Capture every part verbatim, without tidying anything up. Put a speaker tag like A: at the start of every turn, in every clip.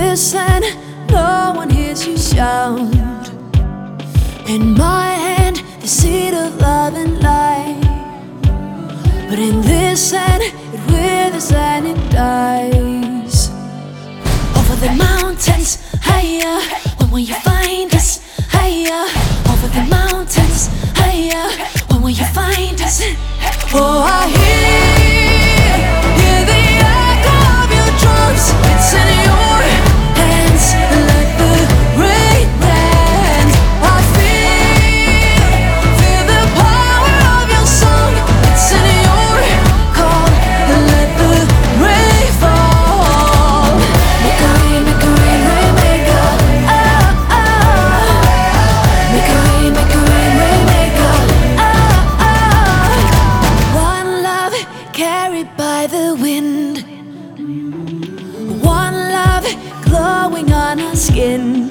A: this land, no one hears you shout. In my hand, the seed of love and light. But in this land, it withers and it dies. Over the mountains, higher. When will you find us? Higher. Over the mountains, higher. When will you find us? Oh, I hear, hear the echo of your drums. It's in your hands, like the rain dance. I feel, feel the power of your song. It's in your call, let the rain fall. Make a rain, make a rain, rain maker. Ah, ah. Make a rain, make a rain, rain maker. Ah, ah. One love carried by the wind. One love glowing on our skin.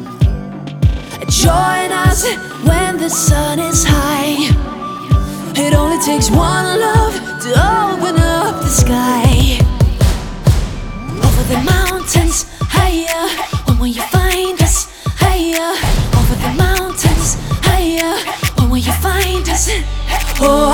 A: Join us when the sun is high. It only takes one love to open up the sky. Over the mountains, higher. When will you find us? Higher. Over the mountains, higher. When will you find us? Oh,